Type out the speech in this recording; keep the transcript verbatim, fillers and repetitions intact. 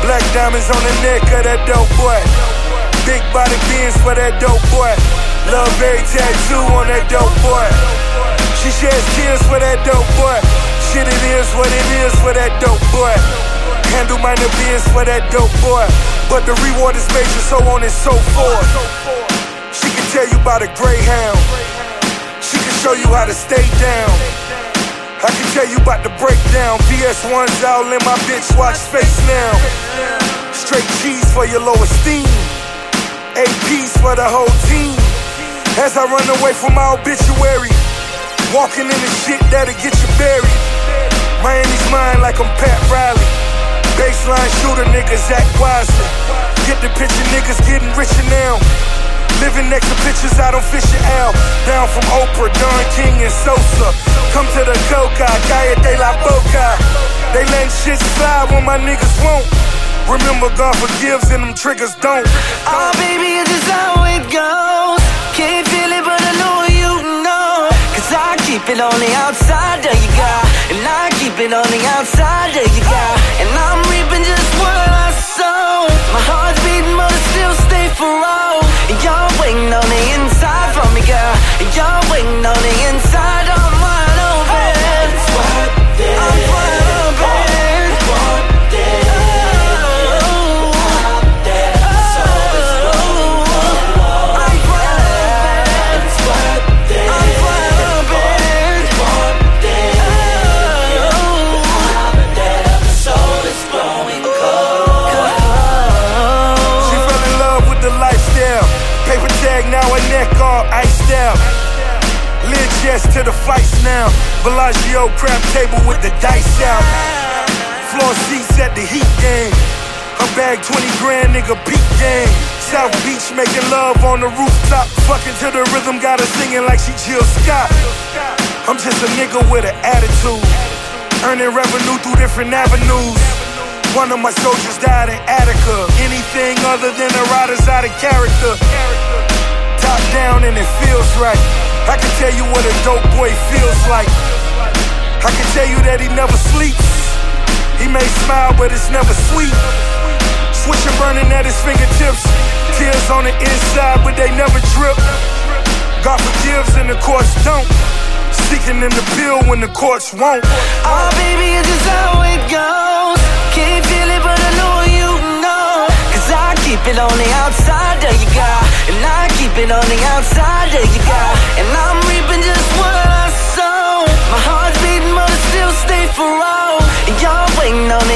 Black diamonds on the neck of that dope boy. Big body beans for that dope boy. Love every tattoo on that dope boy. She sheds tears for that dope boy. Shit, it is what it is for that dope boy. Handle my biz for that dope boy. But the reward is major, so on and so forth. She can tell you about a Greyhound. She can show you how to stay down. I can tell you about the breakdown. P S one's all in my bitch watch face now. Straight cheese for your low esteem. A Ps for the whole team. As I run away from my obituary, walking in the shit that'll get you buried. Miami's mine like I'm Pat Riley. Baseline shooter, niggas act wisely. Get the picture, niggas getting richer now. Living next to pictures, I don't fish it out. Down from Oprah, Don King and Sosa. Come to the Coca, Calle de la Boca. They letting shit slide when my niggas won't. Remember, God forgives and them triggers don't. Oh, baby, it's just how it goes. Can't feel it, but I know you know. Cause I keep it on the outside, there you go. And I keep it on the outside, there you go. And I'm reaping just what I sow. My heart's beating, but I still stay for all. And you're waiting on the inside for me, girl. And you're waiting on the inside, I'm wide open. I'm wide open. Now her neck all iced out. Lid yes to the fights now. Bellagio crab table with the dice out. Floor seats at the Heat game. Her bag twenty grand, nigga, peak game. South Beach making love on the rooftop. Fucking to the rhythm, got her singing like she Jill Scott. I'm just a nigga with an attitude. Earning revenue through different avenues. One of my soldiers died in Attica. Anything other than a rider's out of character. Top down and it feels right. I can tell you what a dope boy feels like. I can tell you that he never sleeps. He may smile, but it's never sweet. Switcher burning at his fingertips. Tears on the inside, but they never drip. God forgives and the courts don't. Seeking in the pill when the courts won't. Oh, baby, it's just how it goes. Can't feel it, but I know you know. Cause I keep it on the outside, there you go. And I keep it on the outside, there you go. And I'm reaping just what I sow. My heart's beating, but I still stay for all. And you're waiting on